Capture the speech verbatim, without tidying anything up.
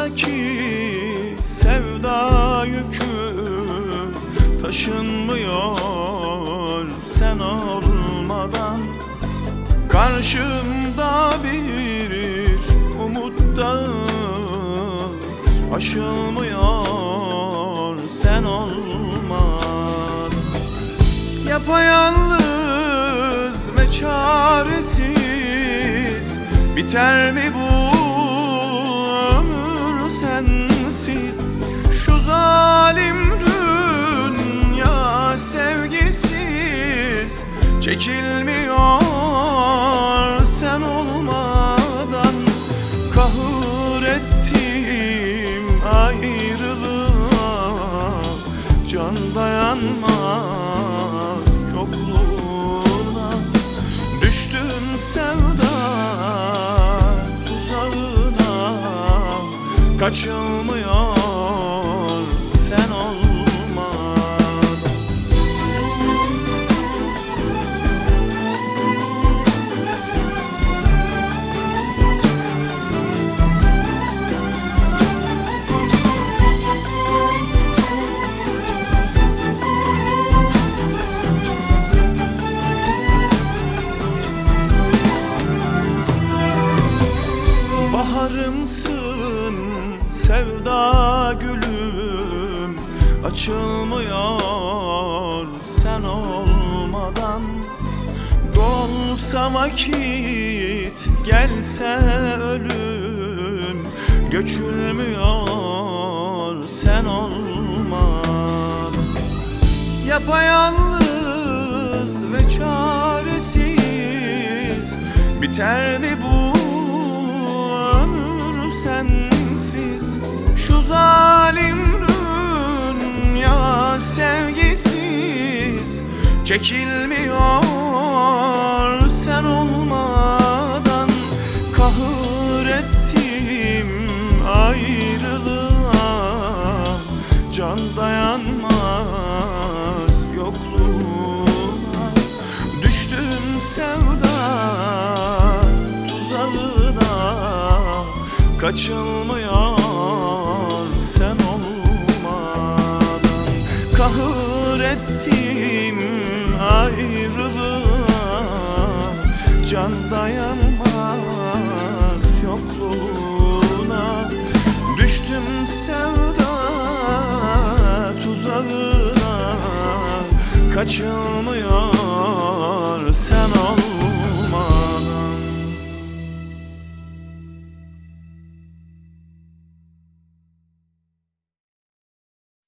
başımdaki sevda yükü taşınmıyor sen olmadan. Karşımda bir umut dağı aşılmıyor sen olmadan. Yapayalnız ve çaresiz biter mi bu ömür sensiz? Şu zalim dünya sevgisiz çekilmiyor sen olmadan. Kahrettiğim ayrılığa can dayanmaz yokluğuna. Düştüm sevda tuzağına, kaçılmıyor sen olmadan. Baharımsın sevda gülüm, açılmıyor sen olmadan. Dolsa vakit gelse ölüm, göçülmüyor sen olmadan. Yapayalnız ve çaresiz biter mi bu sensiz? Şu zalim dünya sevgisiz çekilmiyor sen olmadan. Kahrettiğim ayrılığa can dayanmaz yokluğuna. Düştüm sevda tuzağına, kaçılmıyor sen olmadan. Kahrettiğim ayrılığa can dayanmaz yokluğuna. Düştüm sevda tuzağına, kaçılmıyor